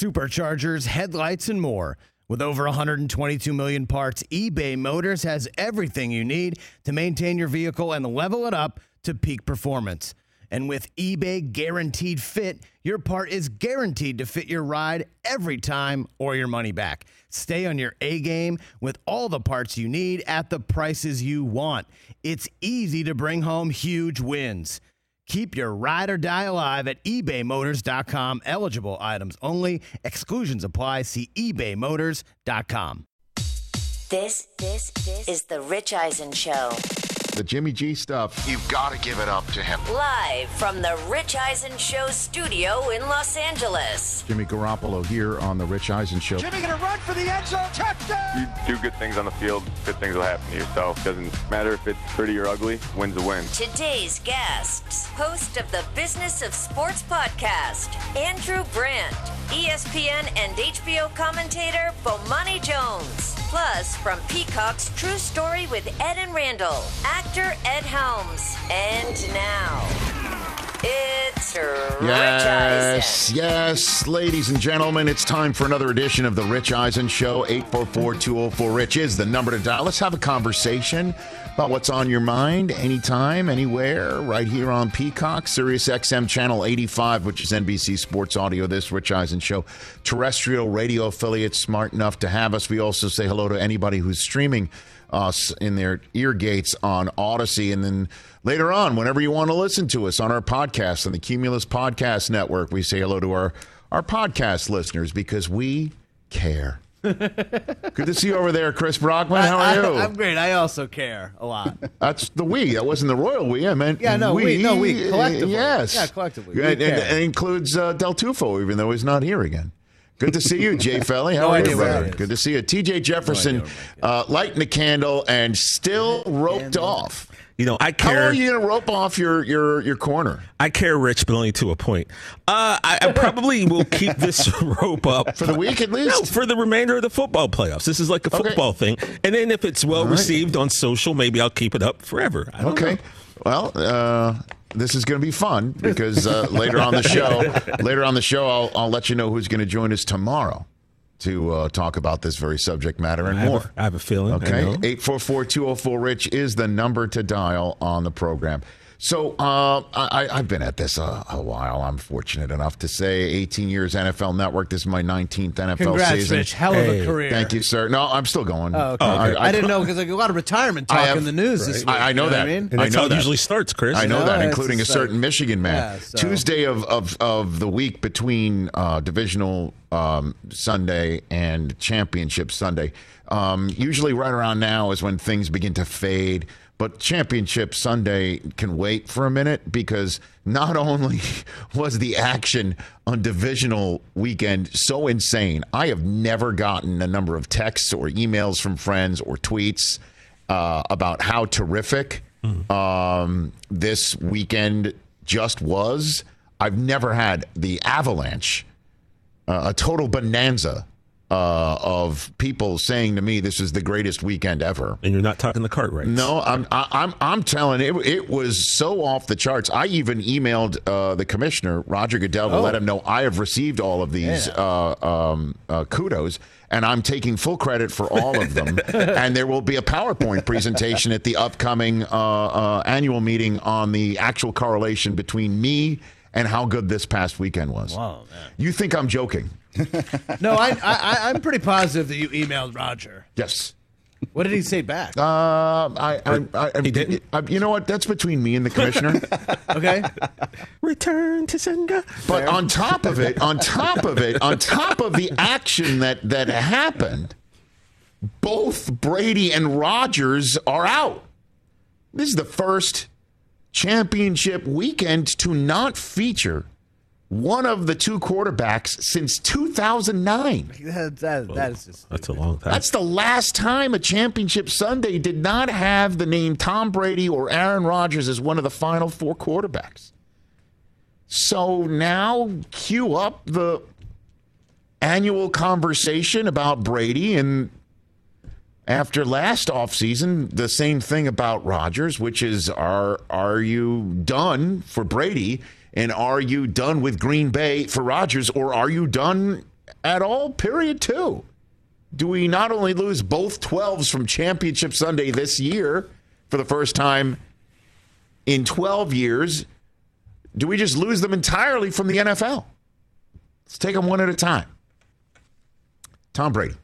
superchargers, headlights, and more. With over 122 million parts, eBay Motors has everything you need to maintain your vehicle and level it up to peak performance. And with eBay Guaranteed Fit, your part is guaranteed to fit your ride every time or your money back. Stay on your A-game with all the parts you need at the prices you want. It's easy to bring home huge wins. Keep your ride or die alive at ebaymotors.com. Eligible items only. Exclusions apply. See ebaymotors.com. This is the Rich Eisen Show. The Jimmy G stuff. You've got to give it up to him. Live from the Rich Eisen Show studio in Los Angeles. Jimmy Garoppolo here on the Rich Eisen Show. Jimmy gonna run for the end zone. Touchdown! You do good things on the field, good things will happen to yourself. Doesn't matter if it's pretty or ugly, win's a win. Today's guests, host of the Business of Sports podcast, Andrew Brandt, ESPN and HBO commentator Bomani Jones. Plus, from Peacock's True Story with Ed and Randall, actor Ed Helms. And now, it's Rich Eisen. Yes, ladies and gentlemen, it's time for another edition of the Rich Eisen Show. 844-204-RICH is the number to dial. Let's have a conversation about what's on your mind anytime, anywhere, right here on Peacock, Sirius XM Channel 85, which is NBC Sports Audio, this Rich Eisen Show. Terrestrial radio affiliates smart enough to have us. We also say hello to anybody who's streaming us in their ear gates on Odyssey. And then later on, whenever you want to listen to us on our podcast, on the Cumulus Podcast Network, we say hello to our podcast listeners because we care. Good to see you over there, Chris Brockman. How are you? I'm great. I also care a lot. That's the we. That wasn't the royal we. I meant we. Collectively. Yes. Yeah, collectively. It includes Del Tufo, even though he's not here again. Good to see you, Jay Felly. How are you, brother? Good to see you. TJ Jefferson, lighting the candle and still roped off. You know, I care. How are you going to rope off your corner? I care, Rich, but only to a point. I probably will keep this rope up. For the week at least? No, for the remainder of the football playoffs. This is like a football thing. And then if it's well received on social, maybe I'll keep it up forever. I don't know. Well, this is going to be fun because later on the show, I'll let you know who's going to join us tomorrow to talk about this very subject matter and more. I have a feeling. Okay, 844-204-RICH is the number to dial on the program. So I've been at this a while. I'm fortunate enough to say 18 years NFL Network. This is my 19th NFL Congrats, season. Rich. Hell of a career. Thank you, sir. No, I'm still going. Oh, okay. I didn't know because like a lot of retirement talk in the news this week. I know that. I mean? And that's how it usually starts, Chris. I know that, including a certain Michigan man. Yeah, so. Tuesday of the week between divisional Sunday and championship Sunday. Usually right around now is when things begin to fade. But Championship Sunday can wait for a minute because not only was the action on divisional weekend so insane, I have never gotten a number of texts or emails from friends or tweets about how terrific this weekend just was. I've never had the avalanche, a total bonanza of people saying to me this is the greatest weekend ever. And you're not talking the cart race. No, I'm telling it was so off the charts. I even emailed the commissioner, Roger Goodell, to let him know I have received all of these kudos, and I'm taking full credit for all of them. And there will be a PowerPoint presentation at the upcoming annual meeting on the actual correlation between me and how good this past weekend was. Wow, man. You think I'm joking? No, I'm pretty positive that you emailed Roger. Yes. What did he say back? He didn't. You know what? That's between me and the commissioner. Okay. Return to sender. But on top of it, on top of the action that happened, both Brady and Rodgers are out. This is the first championship weekend to not feature one of the two quarterbacks since 2009. That is just That's a long time. That's the last time a championship Sunday did not have the name Tom Brady or Aaron Rodgers as one of the final four quarterbacks. So now cue up the annual conversation about Brady, and after last offseason, the same thing about Rodgers, which is are you done for Brady? And are you done with Green Bay for Rodgers, or are you done at all, period, too? Do we not only lose both 12s from Championship Sunday this year for the first time in 12 years, do we just lose them entirely from the NFL? Let's take them one at a time. Tom Brady.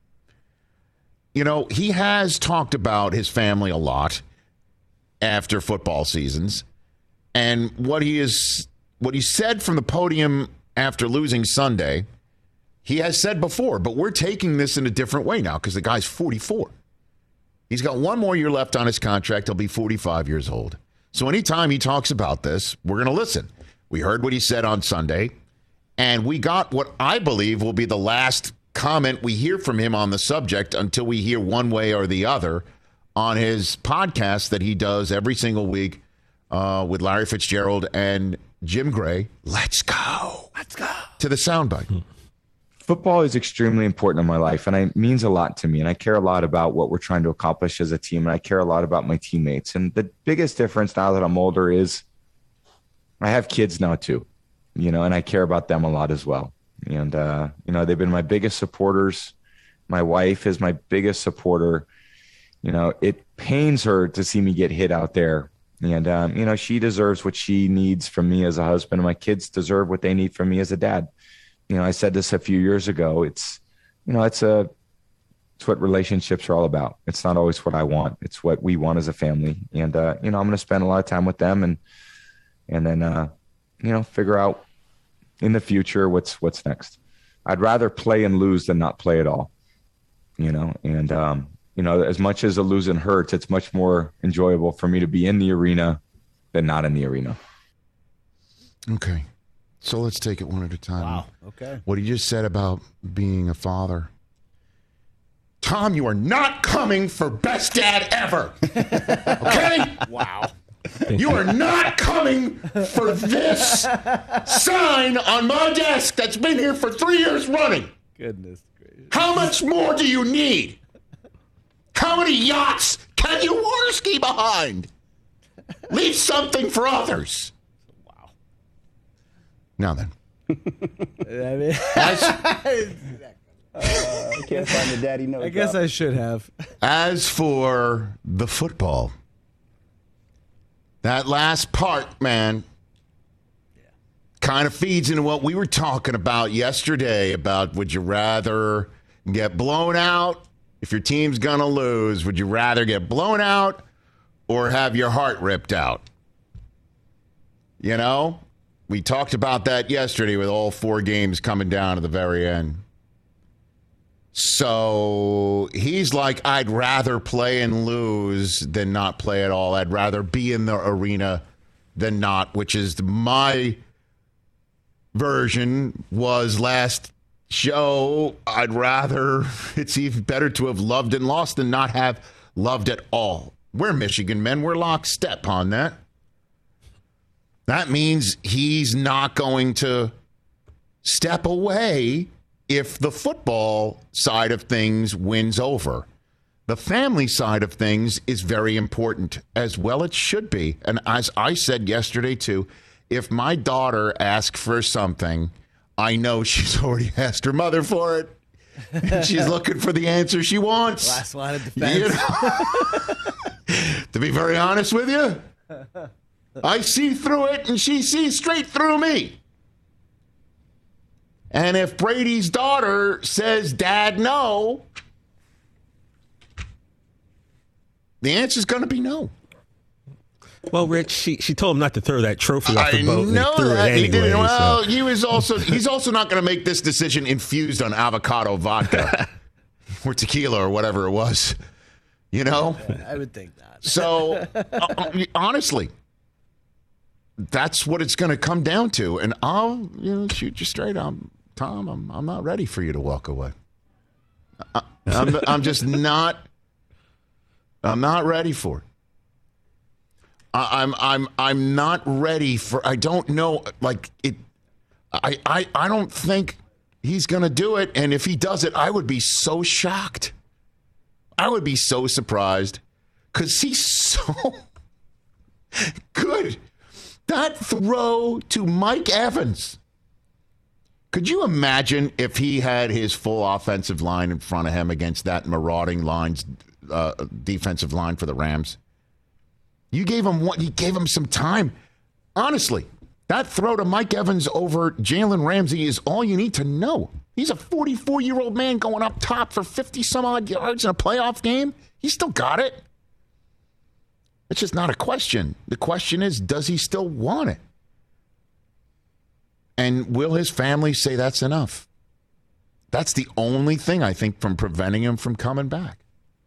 You know, he has talked about his family a lot after football seasons. And what he said from the podium after losing Sunday, he has said before, but we're taking this in a different way now because the guy's 44. He's got one more year left on his contract. He'll be 45 years old. So anytime he talks about this, we're going to listen. We heard what he said on Sunday, and we got what I believe will be the last comment we hear from him on the subject until we hear one way or the other on his podcast that he does every single week with Larry Fitzgerald and Jim Gray. Let's go. Let's go. To the soundbite. Football is extremely important in my life, and it means a lot to me. And I care a lot about what we're trying to accomplish as a team, and I care a lot about my teammates. And the biggest difference now that I'm older is I have kids now too, you know, and I care about them a lot as well. And, you know, they've been my biggest supporters. My wife is my biggest supporter. You know, it pains her to see me get hit out there. And, you know, she deserves what she needs from me as a husband, and my kids deserve what they need from me as a dad. You know, I said this a few years ago. It's, you know, it's what relationships are all about. It's not always what I want. It's what we want as a family. And, you know, I'm going to spend a lot of time with them and then, you know, figure out in the future what's next. I'd rather play and lose than not play at all, you know, and, you know, as much as a losing hurts, it's much more enjoyable for me to be in the arena than not in the arena. Okay. So let's take it one at a time. Wow. Okay. What he just said about being a father. Tom, you are not coming for best dad ever. Okay? Wow. You are not coming for this sign on my desk that's been here for 3 years running. Goodness gracious. How much more do you need? How many yachts can you water ski behind? Leave something for others. Wow. Now then. I can't find the daddy note. I guess I should have. As for the football, that last part, man, kind of feeds into what we were talking about yesterday about would you rather get blown out if your team's going to lose? Would you rather get blown out or have your heart ripped out? You know, we talked about that yesterday with all 4 games coming down to the very end. So he's like, I'd rather play and lose than not play at all. I'd rather be in the arena than not, which is my version was last show. I'd rather, it's even better to have loved and lost than not have loved at all. We're Michigan men. We're lockstep on that. That means he's not going to step away if the football side of things wins over. The family side of things is very important, as well it should be. And as I said yesterday, too, if my daughter asks for something, I know she's already asked her mother for it. And she's looking for the answer she wants. Last line of defense. You know? To be very honest with you, I see through it and she sees straight through me. And if Brady's daughter says, Dad, no, the answer is going to be no. Well, Rich, she told him not to throw that trophy off the boat. I know and he threw that. it anyway, He didn't. Well, so. he's also not going to make this decision infused on avocado vodka or tequila or whatever it was. You know? I would think that. So, honestly, that's what it's going to come down to. And I'll shoot you straight. Tom, I'm not ready for you to walk away. I'm just not. I'm not ready for it. I'm not ready for. I don't know. Like it. I don't think he's going to do it. And if he does it, I would be so shocked. I would be so surprised because he's so good. That throw to Mike Evans. Could you imagine if he had his full offensive line in front of him against that marauding defensive line for the Rams? You gave him some time. Honestly, that throw to Mike Evans over Jalen Ramsey is all you need to know. He's a 44-year-old man going up top for 50-some-odd yards in a playoff game. He still got it. It's just not a question. The question is, does he still want it? And will his family say that's enough? That's the only thing, I think, from preventing him from coming back.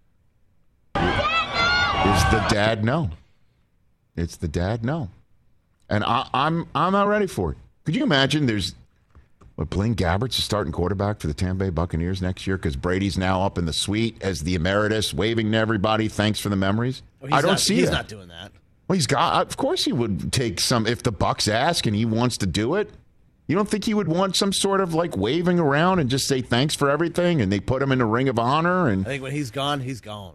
Is the dad no? It's the dad no. And I'm not ready for it. Could you imagine Blaine Gabbert's the starting quarterback for the Tampa Bay Buccaneers next year because Brady's now up in the suite as the emeritus, waving to everybody, thanks for the memories? I don't see that. He's not doing that. Well, of course he would take some, if the Bucs ask and he wants to do it. You don't think he would want some sort of like waving around and just say thanks for everything and they put him in the Ring of Honor? And I think when he's gone, he's gone.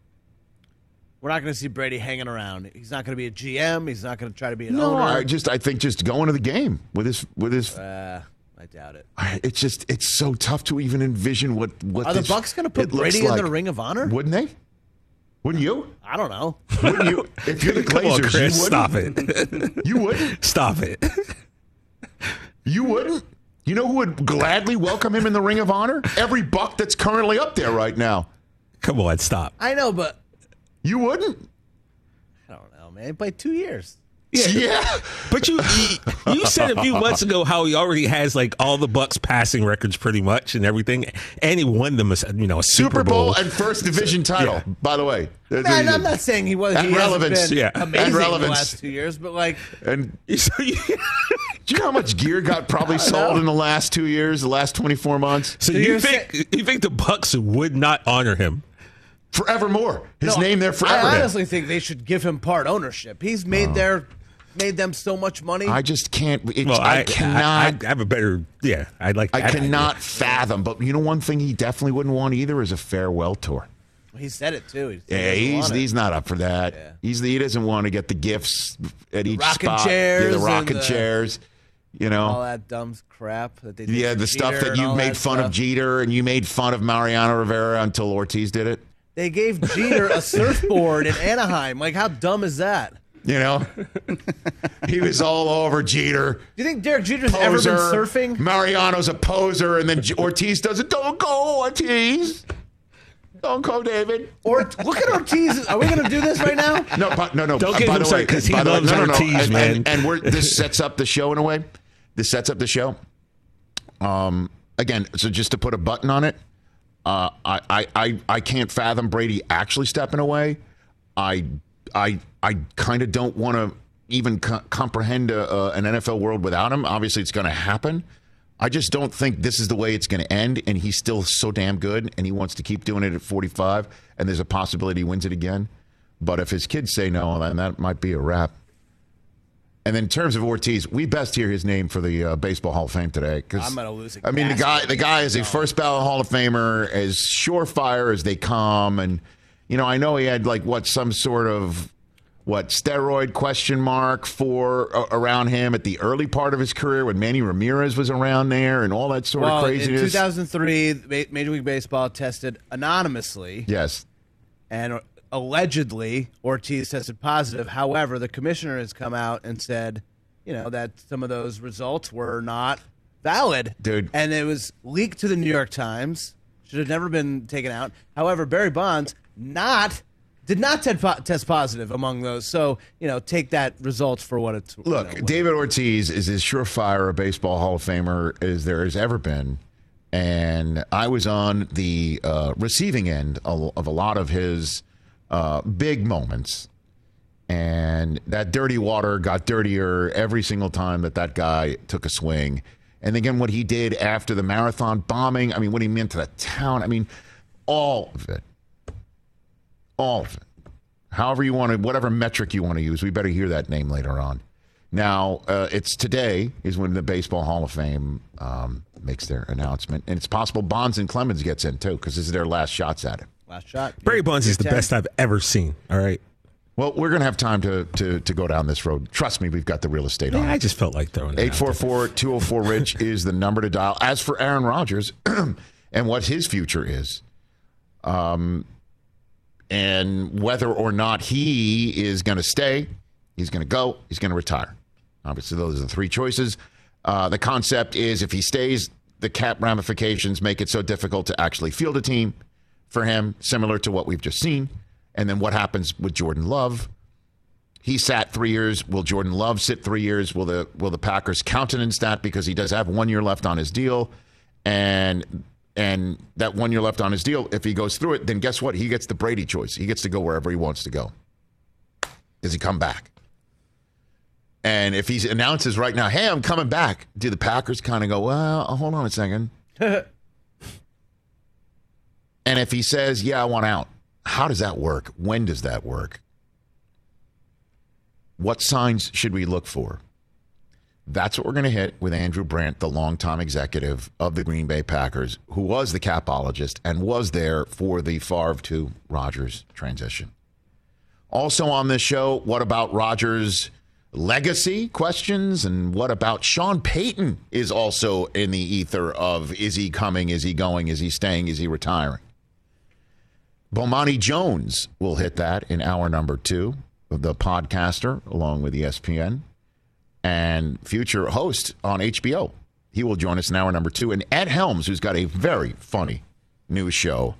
We're not going to see Brady hanging around. He's not going to be a GM. He's not going to try to be an owner. I think just going to the game with his. I doubt it. It's so tough to even envision what. Are the Bucs going to put Brady in the Ring of Honor? Wouldn't they? Wouldn't you? I don't know. Wouldn't you? If you're the Glazers, on, Chris, you stop it. You wouldn't. Stop it. You wouldn't? You know who would gladly welcome him in the Ring of Honor? Every Buck that's currently up there right now. Come on, stop. I know, but you wouldn't? I don't know, man. He played 2 years. Yeah. But you said a few months ago how he already has like all the Bucs passing records pretty much and everything, and he won them a Super Bowl and first division title. Yeah. By the way, man, I'm not saying he was. And he relevance, been amazing in the last 2 years, but like, and do you know how much gear got probably sold in the last 2 years, the last 24 months? So you think the Bucs would not honor him? Forevermore. His name there forever. I honestly think they should give him part ownership. He's made them so much money. I just can't. I cannot. I have a better. Yeah, I'd like. I cannot fathom. But you know, one thing he definitely wouldn't want either is a farewell tour. He said it too. He's not up for that. Yeah. He doesn't want to get the gifts at each spot. Chairs, the rocking chairs. You know, all that dumb crap that they did. Yeah, the stuff that you made fun of Jeter and you made fun of Mariano Rivera until Ortiz did it. They gave Jeter a surfboard in Anaheim. Like, how dumb is that? You know, he was all over Jeter. Do you think Derek Jeter's ever been surfing? Mariano's a poser, and then Ortiz does it. Don't go, Ortiz. Don't go, David. Or look at Ortiz. Are we going to do this right now? No. Don't get him started because he loves Ortiz, man. And this sets up the show in a way. This sets up the show. Again, so just to put a button on it, I can't fathom Brady actually stepping away. I kind of don't want to even comprehend an NFL world without him. Obviously, it's going to happen. I just don't think this is the way it's going to end, and he's still so damn good, and he wants to keep doing it at 45, and there's a possibility he wins it again. But if his kids say no, then that might be a wrap. And then in terms of Ortiz, we best hear his name for the Baseball Hall of Fame today. I'm going to lose it. I mean, the guy is a first ballot Hall of Famer, as surefire as they come. And, you know, I know he had some sort of steroid question mark around him at the early part of his career when Manny Ramirez was around there and all that sort of craziness. In 2003, Major League Baseball tested anonymously. Yes. And allegedly, Ortiz tested positive. However, the commissioner has come out and said, that some of those results were not valid. Dude. And it was leaked to the New York Times. Should have never been taken out. However, Barry Bonds did not test positive among those. So, take that result for what it's. Look, David Ortiz is as surefire a baseball Hall of Famer as there has ever been. And I was on the receiving end of a lot of his big moments. And that dirty water got dirtier every single time that guy took a swing. And again, what he did after the marathon bombing, I mean, what he meant to the town, I mean, all of it. All of it. However you want to, whatever metric you want to use, we better hear that name later on. Now, it's today is when the Baseball Hall of Fame makes their announcement. And it's possible Bonds and Clemens gets in, too, because this is their last shots at it. Last shot. Barry Bonds is the best I've ever seen, all right? Well, we're going to have time to go down this road. Trust me, we've got the real estate on. I just felt like throwing it 844-204-RICH is the number to dial. As for Aaron Rodgers and what his future is, and whether or not he is going to stay, he's going to go, he's going to retire. Obviously, those are the three choices. The concept is if he stays, the cap ramifications make it so difficult to actually field a team for him, similar to what we've just seen. And then what happens with Jordan Love? He sat 3 years. Will Jordan Love sit 3 years? Will the Packers countenance that because he does have 1 year left on his deal? And that 1 year left on his deal, if he goes through it, then guess what? He gets the Brady choice. He gets to go wherever he wants to go. Does he come back? And if he announces right now, hey, I'm coming back, do the Packers kind of go, well, hold on a second. And if he says, yeah, I want out, how does that work? When does that work? What signs should we look for? That's what we're going to hit with Andrew Brandt, the longtime executive of the Green Bay Packers, who was the capologist and was there for the Favre to Rodgers transition. Also on this show, what about Rodgers' legacy questions? And what about Sean Payton is also in the ether of, is he coming? Is he going? Is he staying? Is he retiring? Bomani Jones will hit that in hour number 2, the podcaster, along with ESPN, and future host on HBO. He will join us in hour number 2. And Ed Helms, who's got a very funny new show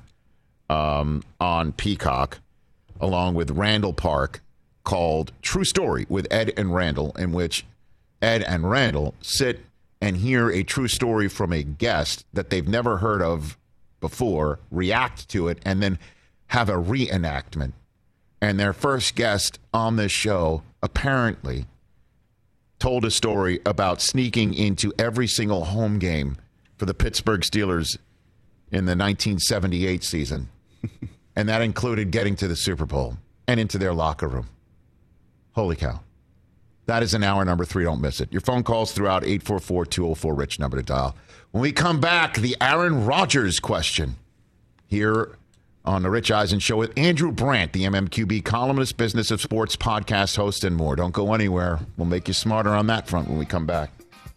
on Peacock, along with Randall Park, called True Story with Ed and Randall, in which Ed and Randall sit and hear a true story from a guest that they've never heard of before, react to it, and then have a reenactment. And their first guest on this show apparently told a story about sneaking into every single home game for the Pittsburgh Steelers in the 1978 season. And that included getting to the Super Bowl and into their locker room. Holy cow. That is an hour number 3. Don't miss it. Your phone calls throughout 844-204-RICH number to dial. When we come back, the Aaron Rodgers question here on the Rich Eisen Show with Andrew Brandt, the MMQB columnist, Business of Sports podcast host, and more. Don't go anywhere. We'll make you smarter on that front when we come back.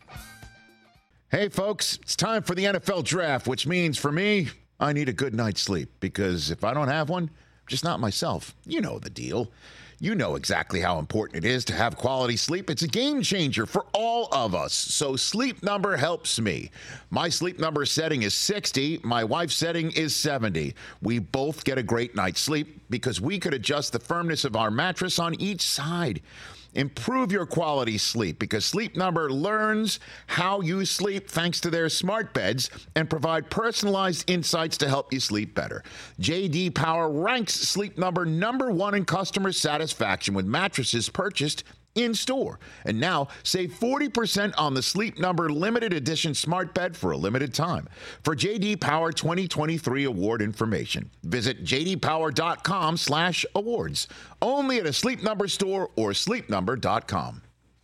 Hey, folks, it's time for the NFL draft, which means for me, I need a good night's sleep because if I don't have one, I'm just not myself. You know the deal. You know exactly how important it is to have quality sleep. It's a game changer for all of us. So Sleep Number helps me. My Sleep Number setting is 60. My wife's setting is 70. We both get a great night's sleep because we could adjust the firmness of our mattress on each side. Improve your quality sleep because Sleep Number learns how you sleep thanks to their smart beds and provide personalized insights to help you sleep better. J.D. Power ranks Sleep Number number 1 in customer satisfaction with mattresses purchased in store. And now save 40% on the Sleep Number limited edition smart bed for a limited time. For J.D. Power 2023 award information, visit jdpower.com/awards. Only at a Sleep Number store or sleepnumber.com.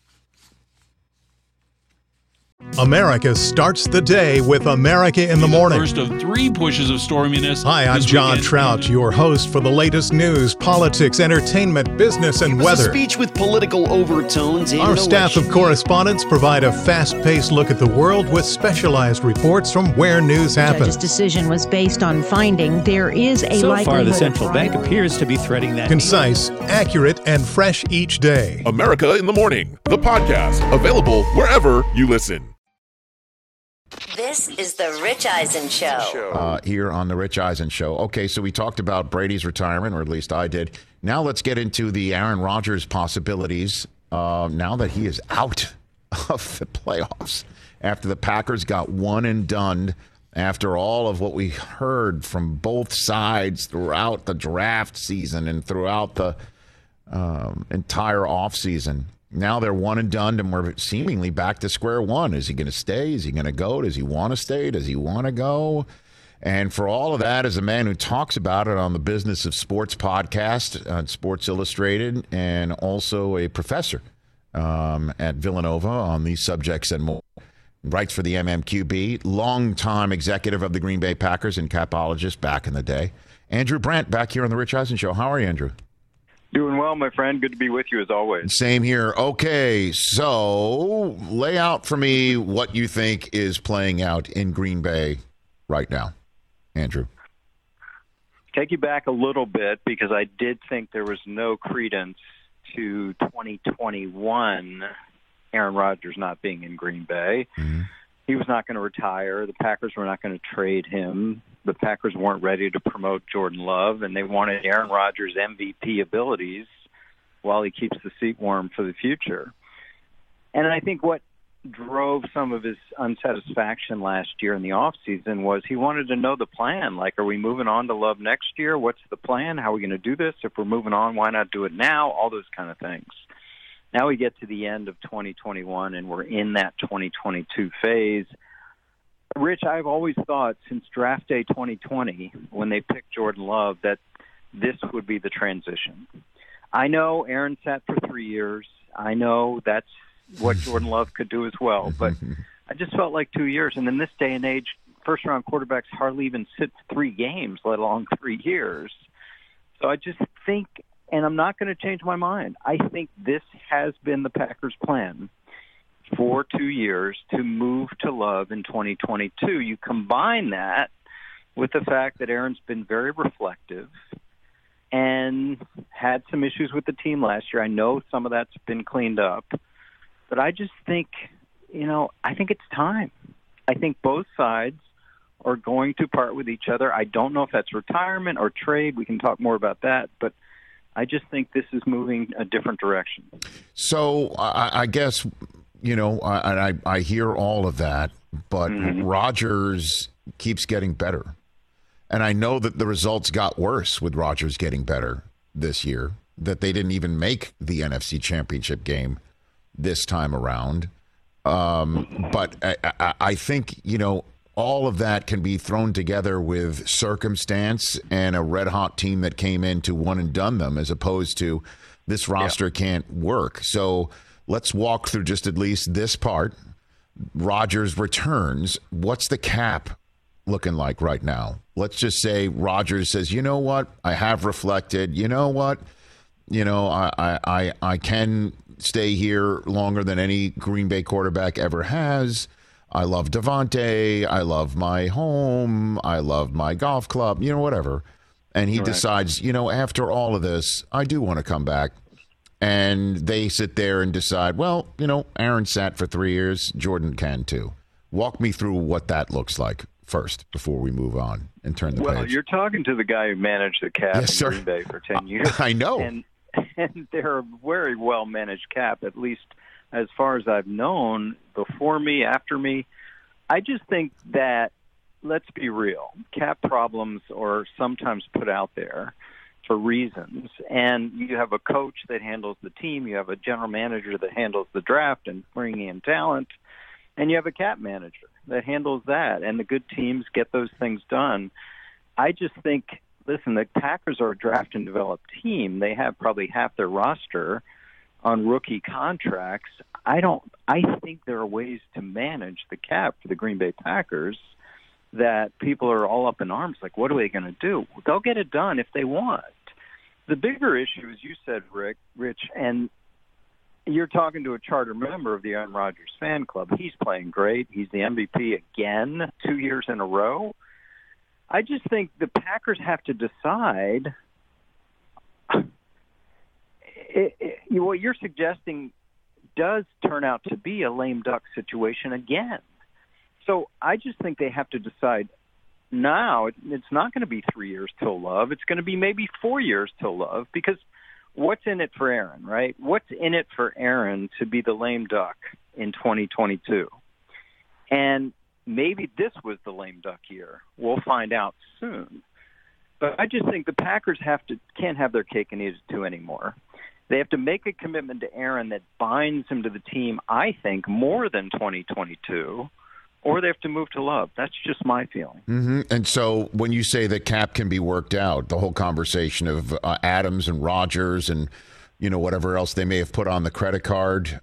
America starts the day with America in the Morning. First of 3 pushes of storminess. Hi, I'm John Trout, your host for the latest news, politics, entertainment, business, and weather. A speech with political overtones. Our staff of correspondents provide a fast-paced look at the world with specialized reports from where news happens. The judge's decision was based on finding there is a likelihood. So far, the central bank appears to be threading that. Concise, accurate, and fresh each day. America in the Morning, the podcast, available wherever you listen. This is the Rich Eisen Show. Here on the Rich Eisen Show. Okay, so we talked about Brady's retirement, or at least I did. Now let's get into the Aaron Rodgers possibilities now that he is out of the playoffs after the Packers got one and done after all of what we heard from both sides throughout the draft season and throughout the entire offseason. Now they're one and done, and we're seemingly back to square one. Is he going to stay? Is he going to go? Does he want to stay? Does he want to go? And for all of that, as a man who talks about it on the Business of Sports podcast on Sports Illustrated, and also a professor at Villanova on these subjects and more, writes for the MMQB, longtime executive of the Green Bay Packers and capologist back in the day. Andrew Brandt back here on the Rich Eisen Show. How are you, Andrew? Doing well, my friend. Good to be with you as always. Same here. Okay, so lay out for me what you think is playing out in Green Bay right now, Andrew. Take you back a little bit because I did think there was no credence to 2021 Aaron Rodgers not being in Green Bay. Mm-hmm. He was not going to retire. The Packers were not going to trade him. The Packers weren't ready to promote Jordan Love, and they wanted Aaron Rodgers' MVP abilities while he keeps the seat warm for the future. And I think what drove some of his unsatisfaction last year in the offseason was he wanted to know the plan. Like, are we moving on to Love next year? What's the plan? How are we going to do this? If we're moving on, why not do it now? All those kind of things. Now we get to the end of 2021, and we're in that 2022 phase. Rich, I've always thought since draft day 2020, when they picked Jordan Love, that this would be the transition. I know Aaron sat for 3 years. I know that's what Jordan Love could do as well. But I just felt like 2 years. And in this day and age, first-round quarterbacks hardly even sit 3 games, let alone 3 years. So I just think, and I'm not going to change my mind, I think this has been the Packers' plan for 2 years to move to Love in 2022. You combine that with the fact that Aaron's been very reflective and had some issues with the team last year. I know some of that's been cleaned up, but I just think, I think it's time. I think both sides are going to part with each other. I don't know if that's retirement or trade. We can talk more about that, but I just think this is moving a different direction. So I guess, I hear all of that, but Rodgers keeps getting better. And I know that the results got worse with Rodgers getting better this year, that they didn't even make the NFC Championship game this time around. But I think, all of that can be thrown together with circumstance and a red-hot team that came in to one and done them, as opposed to this roster can't work. So let's walk through just at least this part. Rodgers returns. What's the cap looking like right now? Let's just say Rodgers says, you know what? I have reflected. You know what? I can stay here longer than any Green Bay quarterback ever has. I love Devontae. I love my home. I love my golf club, whatever. And he decides, after all of this, I do want to come back. And they sit there and decide, well, Aaron sat for 3 years. Jordan can too. Walk me through what that looks like first before we move on and turn the page. Well, you're talking to the guy who managed the cap in Green Bay for 10 years. I know. And they're a very well-managed cap, at least as far as I've known, before me, after me. I just think that, let's be real, cap problems are sometimes put out there for reasons. And you have a coach that handles the team. You have a general manager that handles the draft and bringing in talent. And you have a cap manager that handles that. And the good teams get those things done. I just think, listen, the Packers are a draft and develop team. They have probably half their roster on rookie contracts. I think there are ways to manage the cap for the Green Bay Packers that people are all up in arms. Like, what are they going to do? They'll get it done if they want. The bigger issue, as you said, Rich, and you're talking to a charter member of the Aaron Rodgers fan club. He's playing great. He's the MVP again, 2 years in a row. I just think the Packers have to decide what you're suggesting does turn out to be a lame duck situation again. So I just think they have to decide now. It's not going to be 3 years till Love. It's going to be maybe 4 years till Love, because what's in it for Aaron, right? What's in it for Aaron to be the lame duck in 2022? And maybe this was the lame duck year. We'll find out soon. But I just think the Packers can't have their cake and eat it too anymore. They have to make a commitment to Aaron that binds him to the team, I think, more than 2022, or they have to move to Love. That's just my feeling. Mm-hmm. And so when you say that cap can be worked out, the whole conversation of Adams and Rodgers and, whatever else they may have put on the credit card,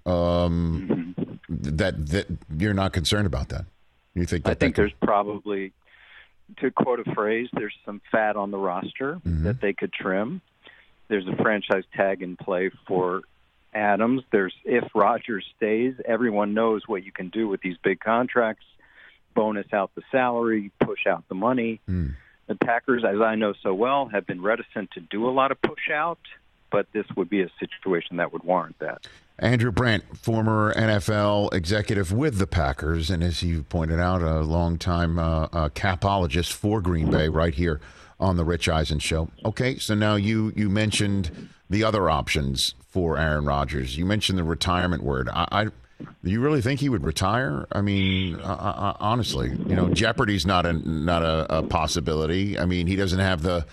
that you're not concerned about that? You think that? I think there's probably, to quote a phrase, there's some fat on the roster that they could trim. there's a franchise tag in play for Adams. There's if Rodgers stays, everyone knows what you can do with these big contracts. Bonus out the salary, push out the money. The Packers, as I know so well, have been reticent to do a lot of push out, but this would be a situation that would warrant that. Andrew Brandt, former NFL executive with the Packers, and as you pointed out, a longtime capologist for Green Bay right here on the Rich Eisen Show. Okay, so now you mentioned the other options for Aaron Rodgers. You mentioned the retirement word. Do you really think he would retire? I mean, honestly, Jeopardy's not a possibility. I mean, he doesn't have the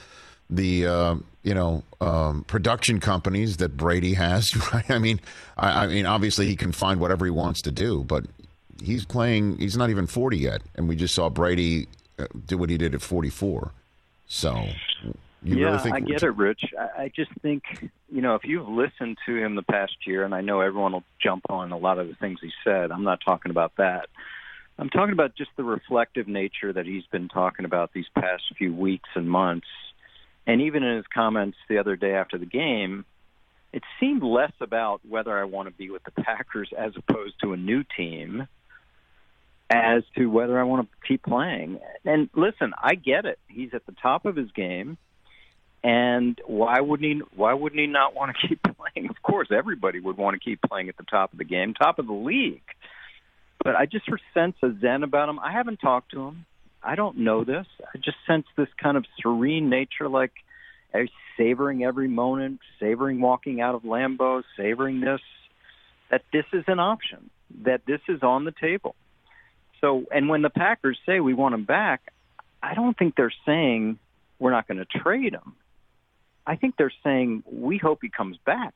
production companies that Brady has, right? I mean, obviously he can find whatever he wants to do, but he's not even 40 yet, and we just saw Brady do what he did at 44. So, really think I get it, Rich. I just think, if you've listened to him the past year, and I know everyone will jump on a lot of the things he said, I'm not talking about that. I'm talking about just the reflective nature that he's been talking about these past few weeks and months. And even in his comments the other day after the game, it seemed less about whether I want to be with the Packers as opposed to a new team as to whether I want to keep playing. And listen, I get it. He's at the top of his game. And why wouldn't he not want to keep playing? Of course, everybody would want to keep playing at the top of the game, top of the league. But I just sense a zen about him. I haven't talked to him. I don't know this. I just sense this kind of serene nature, like savoring every moment, savoring walking out of Lambeau, savoring this, that this is an option, that this is on the table. So, and when the Packers say we want him back, I don't think they're saying we're not going to trade him. I think they're saying we hope he comes back.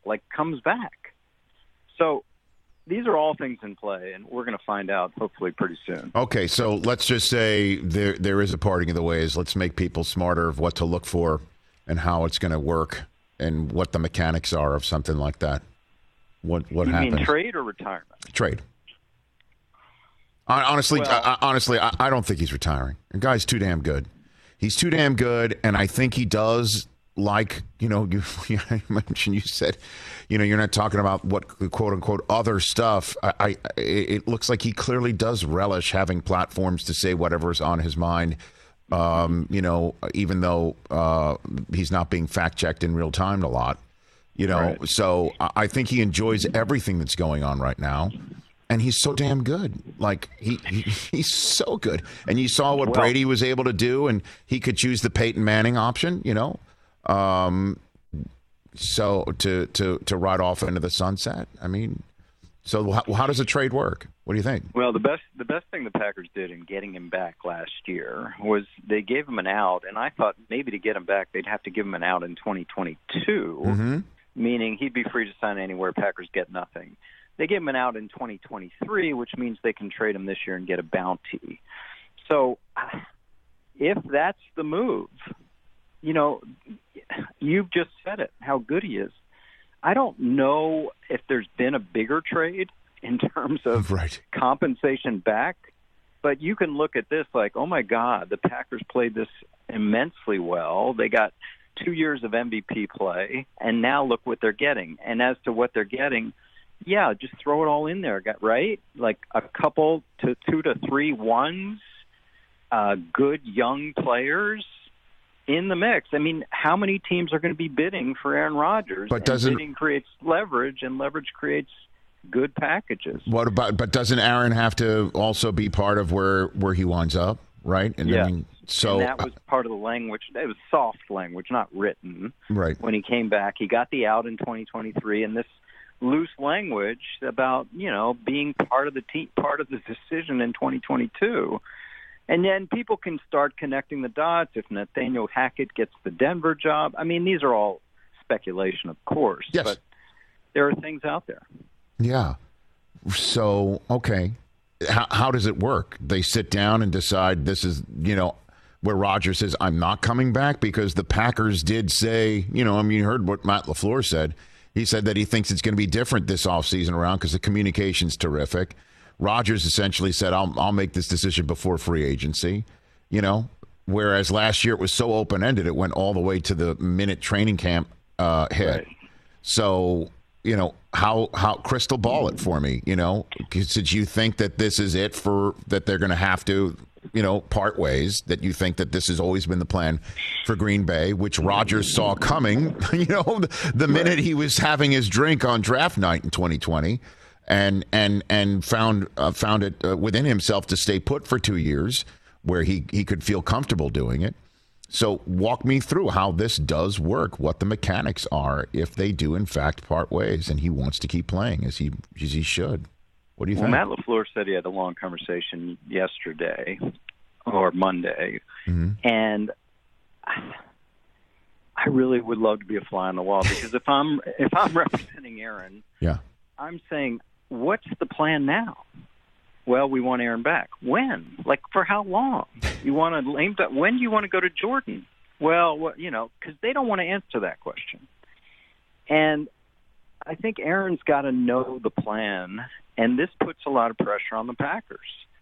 So these are all things in play, and we're going to find out hopefully pretty soon. Okay, so let's just say there is a parting of the ways. Let's make people smarter of what to look for and how it's going to work and what the mechanics are of something like that. What happens? You mean trade or retirement? Trade. Honestly, I don't think he's retiring. The guy's too damn good. He's too damn good, and I think he does you mentioned, you said, you're not talking about what quote unquote other stuff. It looks like he clearly does relish having platforms to say whatever's on his mind. Even though he's not being fact checked in real time a lot, Right. So I think he enjoys everything that's going on right now. And he's so damn good. Like he's so good. And you saw what Brady was able to do, and he could choose the Peyton Manning option, So to ride off into the sunset. I mean, so how does a trade work? What do you think? Well, the best thing the Packers did in getting him back last year was they gave him an out, and I thought maybe to get him back they'd have to give him an out in 2022, meaning he'd be free to sign anywhere. Packers get nothing. They gave him an out in 2023, which means they can trade him this year and get a bounty. So if that's the move, you've just said it, how good he is. I don't know if there's been a bigger trade in terms of compensation back, but you can look at this like, oh, my God, the Packers played this immensely well. They got 2 years of MVP play, and now look what they're getting. And as to what they're getting, yeah, just throw it all in there, right? Like a couple to 2 to 3 ones, good young players in the mix. I mean, how many teams are going to be bidding for Aaron Rodgers? But bidding creates leverage, and leverage creates good packages. But doesn't Aaron have to also be part of where he winds up, right? And yeah. And that was part of the language. It was soft language, not written. Right. When he came back, he got the out in 2023, and this loose language about, being part of the team, part of the decision in 2022. And then people can start connecting the dots if Nathaniel Hackett gets the Denver job. I mean, these are all speculation, of course, but there are things out there. Yeah. So, okay. How does it work? They sit down and decide this is, where Rodgers says, I'm not coming back, because the Packers did say, you heard what Matt LaFleur said. He said that he thinks it's going to be different this offseason around because the communication's terrific. Rodgers essentially said, I'll make this decision before free agency, whereas last year it was so open-ended, it went all the way to the minute training camp hit. Right. So, how crystal ball it for me, did you think that this is it that they're going to have to, part ways, that you think that this has always been the plan for Green Bay, which Rodgers saw coming, the minute he was having his drink on draft night in 2020 and found it within himself to stay put for 2 years where he could feel comfortable doing it. So walk me through how this does work, what the mechanics are if they do, in fact, part ways, and he wants to keep playing as he should. What do you think? Matt LaFleur said he had a long conversation yesterday or Monday, and I really would love to be a fly on the wall, because if I'm representing Aaron, I'm saying, what's the plan now? Well, we want Aaron back. When? Like, for how long? You want to lame duck? When do you want to go to Jordan? Well, because they don't want to answer that question. And I think Aaron's got to know the plan, and this puts a lot of pressure on the Packers.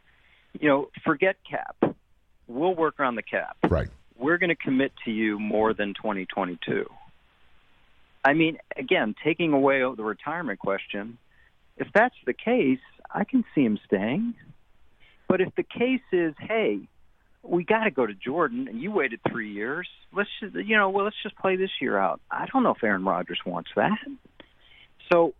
Forget cap. We'll work around the cap. Right. We're going to commit to you more than 2022. I mean, again, taking away the retirement question, if that's the case, I can see him staying. But if the case is, hey, we got to go to Jordan, and you waited 3 years, let's just play this year out. I don't know if Aaron Rodgers wants that. So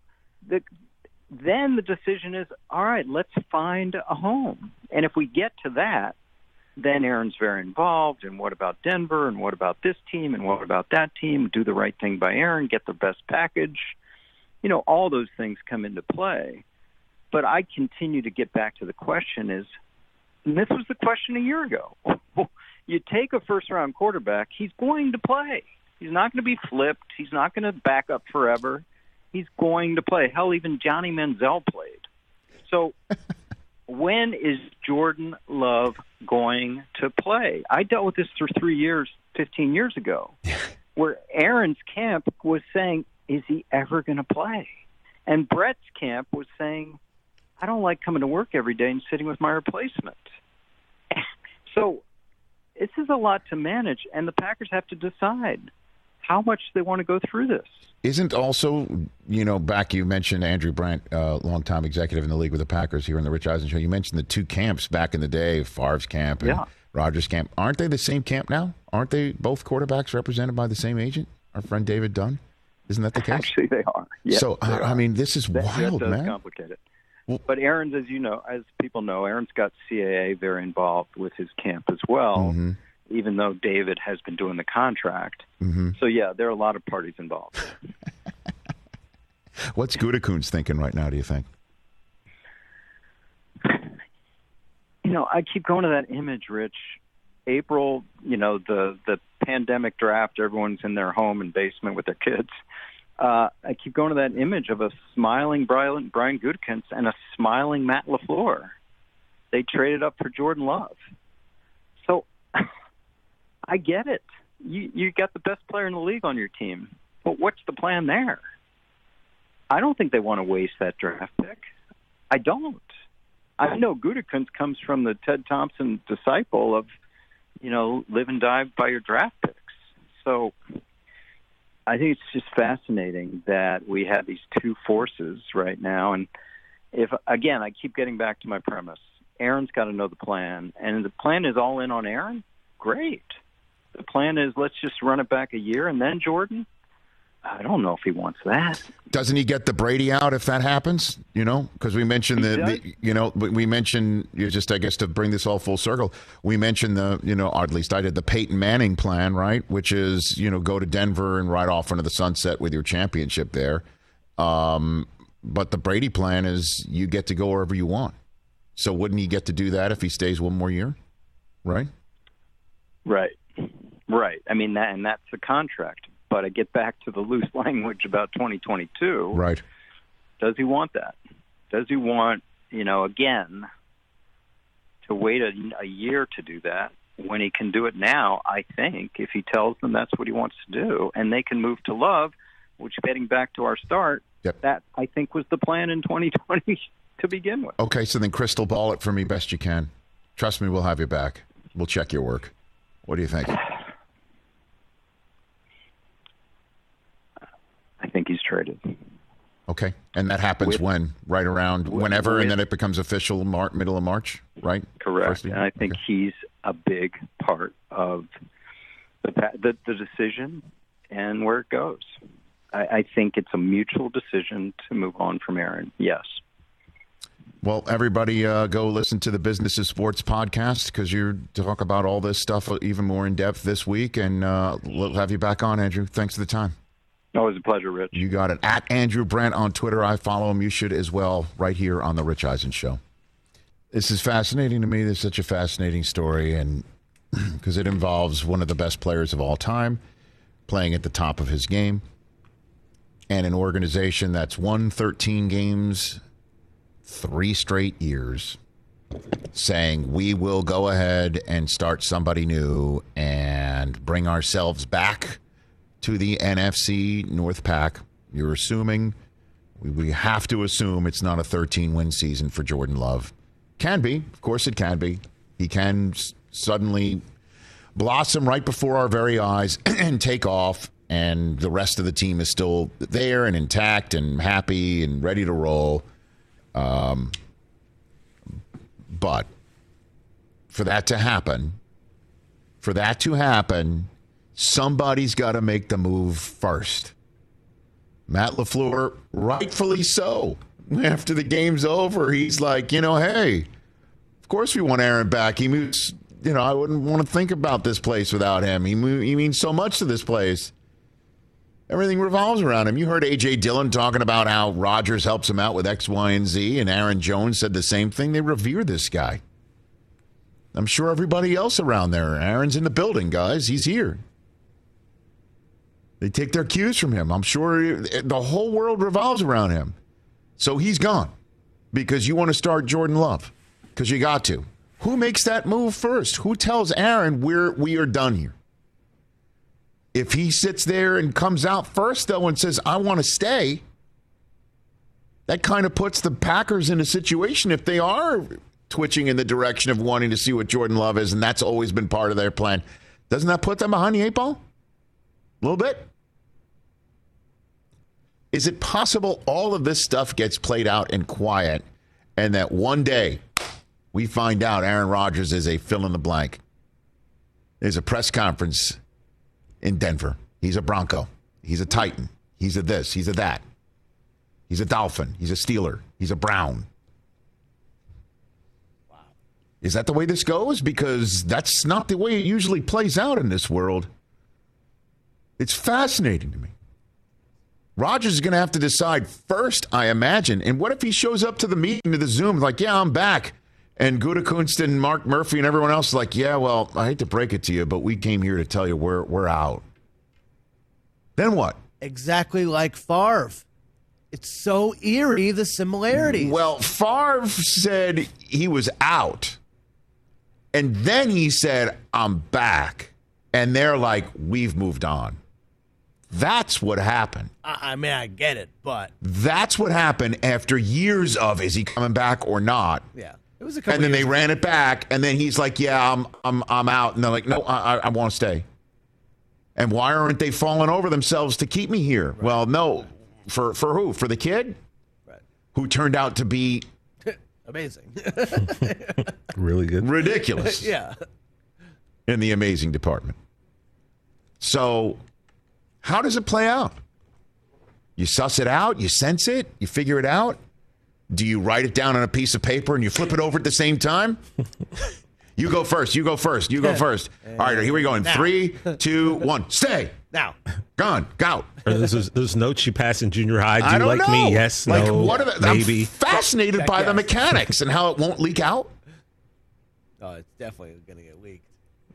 then the decision is, all right, let's find a home. And if we get to that, then Aaron's very involved. And what about Denver? And what about this team? And what about that team? Do the right thing by Aaron, get the best package. All those things come into play. But I continue to get back to the question is, and this was the question a year ago. You take a first-round quarterback, he's going to play. He's not going to be flipped. He's not going to back up forever. He's going to play. Hell, even Johnny Manziel played. So when is Jordan Love going to play? I dealt with this for 3 years, 15 years ago, where Aaron's camp was saying, is he ever going to play? And Brett's camp was saying, I don't like coming to work every day and sitting with my replacement. So this is a lot to manage, and the Packers have to decide how much they want to go through this. Isn't also, back you mentioned Andrew Brandt, longtime executive in the league with the Packers here on the Rich Eisen Show. You mentioned the two camps back in the day, Favre's camp and Rodgers' camp. Aren't they the same camp now? Aren't they both quarterbacks represented by the same agent, our friend David Dunn? Isn't that the case? Actually, they are. Yes, so, I mean, this is wild, that does man. Complicate it. But Aaron's, as people know, Aaron's got CAA very involved with his camp as well, even though David has been doing the contract. So, there are a lot of parties involved. What's Gutekunst thinking right now, do you think? I keep going to that image, Rich. April, the pandemic draft, everyone's in their home and basement with their kids. I keep going to that image of a smiling Brian Gutekunst and a smiling Matt LaFleur. They traded up for Jordan Love. So I get it. You got the best player in the league on your team. But what's the plan there? I don't think they want to waste that draft pick. I don't. I know Gutekunst comes from the Ted Thompson disciple of, live and die by your draft picks. So I think it's just fascinating that we have these two forces right now. And I keep getting back to my premise. Aaron's got to know the plan. And the plan is all in on Aaron? Great. The plan is let's just run it back a year and then Jordan? I don't know if he wants that. Doesn't he get the Brady out if that happens? Because we mentioned we mentioned, I guess to bring this all full circle, we mentioned or at least I did, the Peyton Manning plan, right? Which is, go to Denver and ride off into the sunset with your championship there. But the Brady plan is you get to go wherever you want. So wouldn't he get to do that if he stays one more year? Right. I mean, that's the contract. But I get back to the loose language about 2022. Right. Does he want that? Does he want, again, to wait a year to do that when he can do it now? I think if he tells them that's what he wants to do and they can move to Love, which getting back to our start, that I think was the plan in 2020 to begin with. Okay, so then crystal ball it for me best you can. Trust me, we'll have you back. We'll check your work. What do you think? traded. Okay. And that happens when? Right around whenever, and then it becomes official middle of March, right? Correct. And I think he's a big part of the decision and where it goes. I think it's a mutual decision to move on from Aaron. Yes. Well, everybody go listen to the Business of Sports podcast because you talk about all this stuff even more in depth this week, and we'll have you back on, Andrew. Thanks for the time. Always a pleasure, Rich. You got it. At Andrew Brandt on Twitter. I follow him. You should as well, right here on The Rich Eisen Show. This is fascinating to me. This is such a fascinating story, and because it involves one of the best players of all time playing at the top of his game and an organization that's won 13 games 3 straight years, saying we will go ahead and start somebody new and bring ourselves back to the NFC North Pack. You're assuming, we have to assume it's not a 13-win season for Jordan Love. Can be. Of course it can be. He can suddenly blossom right before our very eyes and take off, and the rest of the team is still there and intact and happy and ready to roll. But for that to happen, somebody's got to make the move first. Matt LaFleur, rightfully so. After the game's over, he's like, hey, of course we want Aaron back. He moves, I wouldn't want to think about this place without him. He means so much to this place. Everything revolves around him. You heard A.J. Dillon talking about how Rodgers helps him out with X, Y, and Z, and Aaron Jones said the same thing. They revere this guy. I'm sure everybody else around there, Aaron's in the building, guys. He's here. They take their cues from him. I'm sure the whole world revolves around him. So he's gone because you want to start Jordan Love because you got to. Who makes that move first? Who tells Aaron we are done here? If he sits there and comes out first, though, and says, I want to stay, that kind of puts the Packers in a situation, if they are twitching in the direction of wanting to see what Jordan Love is, and that's always been part of their plan, doesn't that put them behind the 8 ball? A little bit? Is it possible all of this stuff gets played out in quiet and that one day we find out Aaron Rodgers is a fill-in-the-blank? There's a press conference in Denver. He's a Bronco. He's a Titan. He's a this. He's a that. He's a Dolphin. He's a Steeler. He's a Brown. Wow. Is that the way this goes? Because that's not the way it usually plays out in this world. It's fascinating to me. Rodgers is going to have to decide first, I imagine. And what if he shows up to the meeting, to the Zoom, like, yeah, I'm back. And Gutekunst and Mark Murphy and everyone else is like, yeah, well, I hate to break it to you, but we came here to tell you we're out. Then what? Exactly like Favre. It's so eerie, the similarities. Well, Favre said he was out. And then he said, I'm back. And they're like, we've moved on. That's what happened. I mean, I get it, but that's what happened after years of, is he coming back or not? Yeah. It was a couple and then they ago. ran it back, and then he's like, yeah, I'm out. And they're like, no, I want to stay. And why aren't they falling over themselves to keep me here? Right. Well, no. For who? For the kid? Right. Who turned out to be amazing. Really good. Ridiculous. Yeah. In the amazing department. So how does it play out? You suss it out? You sense it? You figure it out? Do you write it down on a piece of paper and you flip it over at the same time? You go first. You go first. You go first. All right, here we go. In 3, 2, 1. Stay. Now. Gone. Go. Or those notes you pass in junior high. Do I you don't like know. me? Yes, like, no, what are the, maybe. I'm fascinated by the mechanics and how it won't leak out. Oh, it's definitely going to get leaked.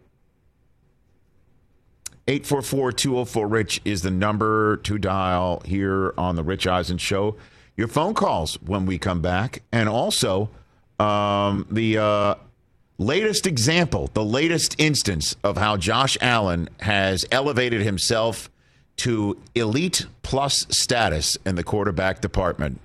844-204-RICH is the number to dial here on the Rich Eisen Show. Your phone calls when we come back. And also the latest example, the latest instance of how Josh Allen has elevated himself to elite plus status in the quarterback department.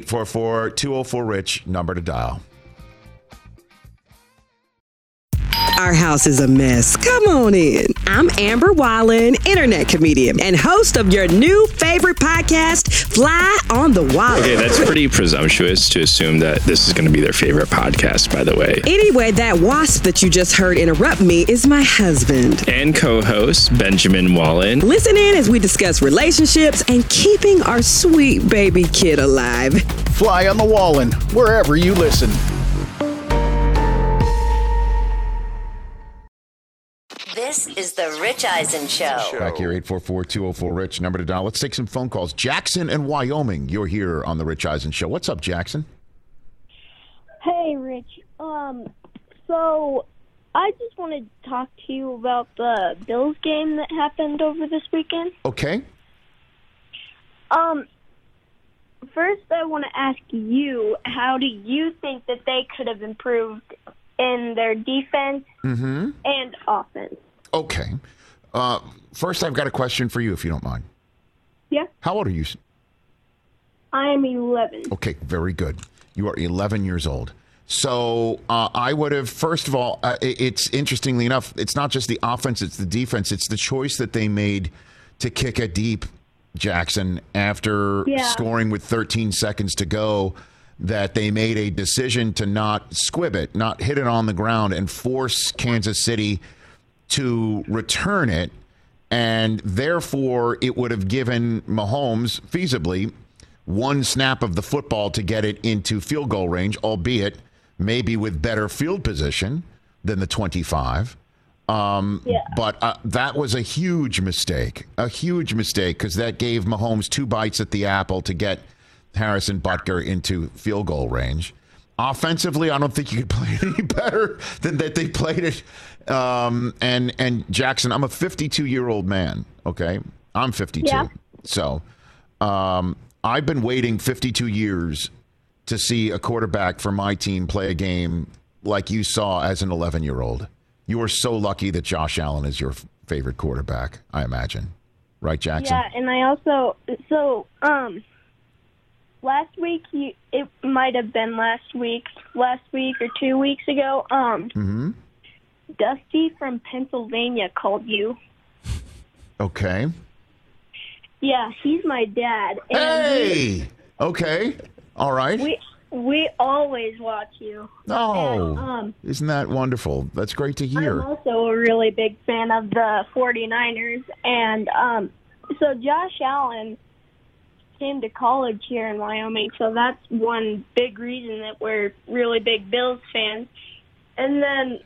844-204-RICH, number to dial. Our house is a mess. Come on in. I'm Amber Wallen, internet comedian and host of your new favorite podcast, Fly on the Wall. Okay, that's pretty presumptuous to assume that this is going to be their favorite podcast, by the way. Anyway, that wasp that you just heard interrupt me is my husband. And co-host, Benjamin Wallen. Listen in as we discuss relationships and keeping our sweet baby kid alive. Fly on the Wallen, wherever you listen. This is the Rich Eisen Show. Back here, 844-204-RICH, number to dial. Let's take some phone calls. Jackson in Wyoming, you're here on the Rich Eisen Show. What's up, Jackson? Hey, Rich. So I just want to talk to you about the Bills game that happened over this weekend. Okay. First, I want to ask you, how do you think that they could have improved in their defense and offense? Okay. First, I've got a question for you, if you don't mind. Yeah. How old are you? I am 11. Okay, very good. You are 11 years old. So I would have, first of all, it's interestingly enough, it's not just the offense, it's the defense. It's the choice that they made to kick it deep, Jackson, after scoring with 13 seconds to go, that they made a decision to not squib it, not hit it on the ground, and force Kansas City to return it. And therefore, it would have given Mahomes, feasibly, one snap of the football to get it into field goal range, albeit maybe with better field position than the 25. But that was a huge mistake, because that gave Mahomes two bites at the apple to get Harrison Butker into field goal range. Offensively, I don't think you could play it any better than that they played it. And Jackson, I'm a 52-year-old man, okay? I'm 52. Yeah. So I've been waiting 52 years to see a quarterback for my team play a game like you saw as an 11-year-old. You are so lucky that Josh Allen is your favorite quarterback, I imagine. Right, Jackson? Yeah, and I also, last week, it might have been last week or 2 weeks ago, Dusty from Pennsylvania called you. Okay. Yeah, he's my dad. And hey! Okay. All right. We always watch you. Oh, and, isn't that wonderful? That's great to hear. I'm also a really big fan of the 49ers. And so Josh Allen came to college here in Wyoming, so that's one big reason that we're really big Bills fans. And then,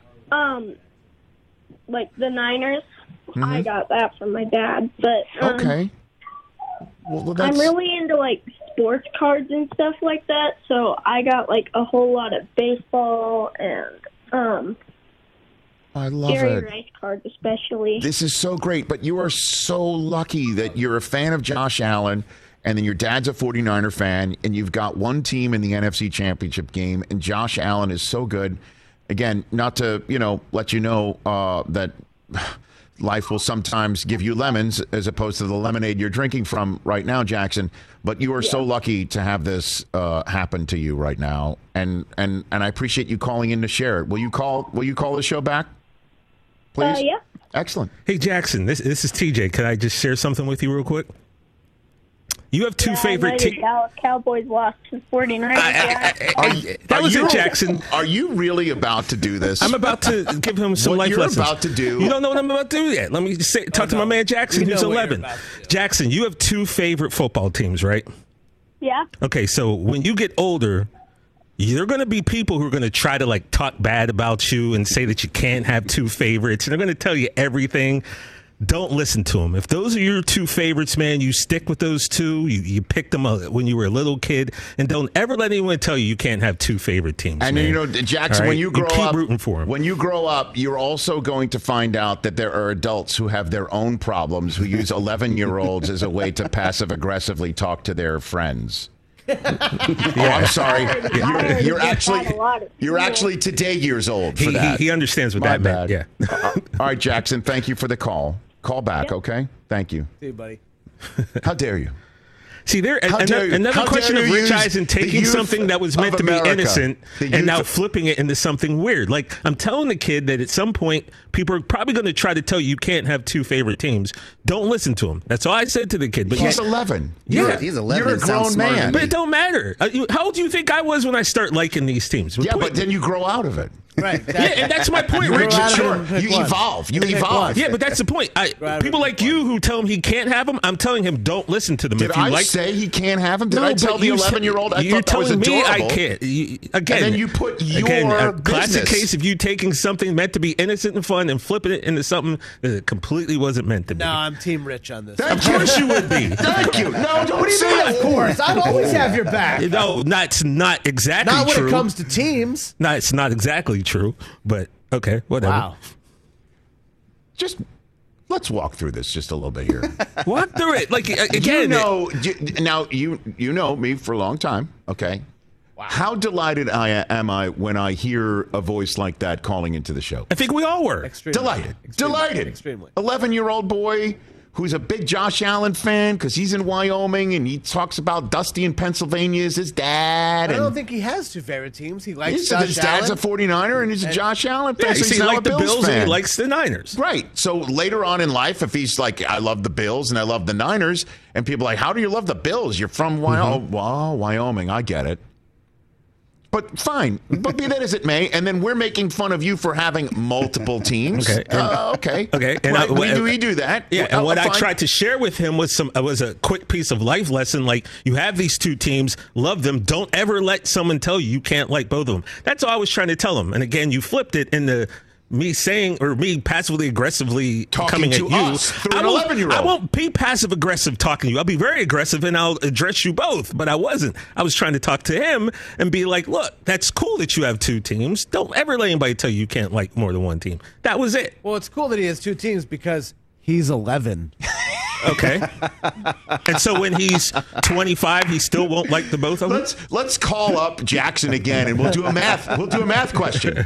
like the Niners, I got that from my dad. But okay. Well, I'm really into like sports cards and stuff like that, so I got like a whole lot of baseball and I love Jerry it. Rice cards especially. This is so great, but you are so lucky that you're a fan of Josh Allen and then your dad's a 49er fan and you've got one team in the NFC Championship game and Josh Allen is so good. Again, not to, let you know that life will sometimes give you lemons as opposed to the lemonade you're drinking from right now, Jackson. But you are so lucky to have this happen to you right now, and I appreciate you calling in to share it. Will you call the show back, please? Yeah. Excellent. Hey, Jackson, this is TJ. Can I just share something with you real quick? You have two favorite teams. Cowboys lost to 49ers. That was it, Jackson. Are you really about to do this? I'm about to give him some life lessons. What you're about to do. You don't know what I'm about to do yet. Let me talk to my man Jackson, who's 11. Jackson, you have two favorite football teams, right? Yeah. Okay, so when you get older, there are going to be people who are going to try to talk bad about you and say that you can't have two favorites. And they're going to tell you everything. Don't listen to them. If those are your two favorites, man, you stick with those two. You picked them up when you were a little kid, and don't ever let anyone tell you can't have two favorite teams. And man. Jackson, right? when you grow keep up, rooting for them. When you grow up, you're also going to find out that there are adults who have their own problems who use 11-year-olds as a way to passive aggressively talk to their friends. I'm sorry. You're actually today years old for that. He understands what that meant. Yeah. All right, Jackson. Thank you for the call. Call back, okay? Thank you. See you, buddy. How dare you? See, another question of Rich Eisen taking something that was meant to be innocent and now flipping it into something weird. Like, I'm telling the kid that at some point, people are probably going to try to tell you can't have two favorite teams. Don't listen to him. That's all I said to the kid. But he's 11. Yeah, he's 11. You're a grown man. But it don't matter. How old do you think I was when I start liking these teams? But then you grow out of it. Right. Yeah, and that's my point, Richard. Sure. You evolve. You evolve. Yeah, but that's the point. People like you who tell him he can't have them, I'm telling him don't listen to them. Did I say he can't have them? Did I tell the 11-year-old I thought that was adorable? You're telling me I can't. Again, and then you put your classic case of you taking something meant to be innocent and fun and flipping it into something that it completely wasn't meant to be. No, I'm Team Rich on this. Of course you would be. Thank you. No, don't say that. Of course. I always have your back. No, that's not exactly true. Not when it comes to teams. No, it's not exactly true, but okay, whatever. Wow. Just let's walk through this just a little bit here. Walk through it. Like, again. Now you know me for a long time, okay? Wow. How delighted am I when I hear a voice like that calling into the show? I think we all were. Delighted. Extremely. 11-year-old boy who's a big Josh Allen fan because he's in Wyoming and he talks about Dusty in Pennsylvania as his dad. I don't think he has two favorite teams. He likes Josh Allen. His dad's a 49er and he's a Josh Allen fan. Yeah, so he likes the Bills fan. And he likes the Niners. Right. So later on in life, if he's like, I love the Bills and I love the Niners, and people are like, how do you love the Bills? You're from Wyoming. Mm-hmm. Well, Wyoming, I get it. But fine, but be that as it may, and then we're making fun of you for having multiple teams. Okay. Okay. And we do that. Yeah. And what I tried to share with him was a quick piece of life lesson. Like, you have these two teams, love them. Don't ever let someone tell you can't like both of them. That's all I was trying to tell him. And again, you flipped it into me saying, or me passively aggressively coming at you. Us through an 11-year-old. I won't be passive aggressive talking to you. I'll be very aggressive and I'll address you both. But I wasn't. I was trying to talk to him and be like, look, that's cool that you have two teams. Don't ever let anybody tell you can't like more than one team. That was it. Well, it's cool that he has two teams because he's 11. Okay. And so when he's 25, he still won't like the both of them? Let's call up Jackson again and we'll do a math question.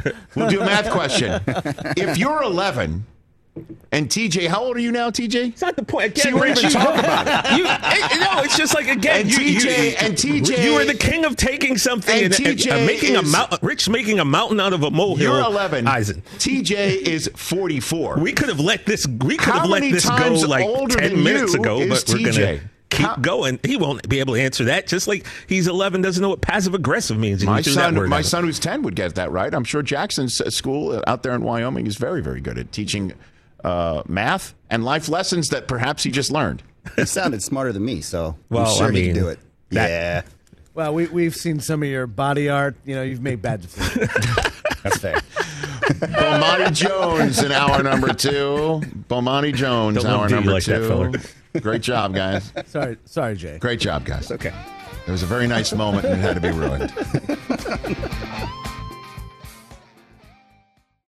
If you're 11 and TJ, how old are you now, TJ? It's not the point. Again, See, we didn't even talk about it. No, it's just like, again, and TJ, you were the king of taking something and making a mountain. Rich making a mountain out of a molehill. You're 11. Eisen. TJ is 44. We could have let this. We could have let this go like 10 minutes ago, but we're gonna keep going. He won't be able to answer that. Just like he's 11, doesn't know what passive aggressive means. My son who's 10 would get that right. I'm sure Jackson's school out there in Wyoming is very, very good at teaching math and life lessons that perhaps he just learned. He sounded smarter than me, so I'm sure he can do it. Yeah. Well, we've seen some of your body art. You know, you've made bad decisions. That's fair. Bomani Jones in hour number 2. Bomani Jones, hour number 2. Great job, guys. Sorry, Jay. Great job, guys. Okay. It was a very nice moment and it had to be ruined.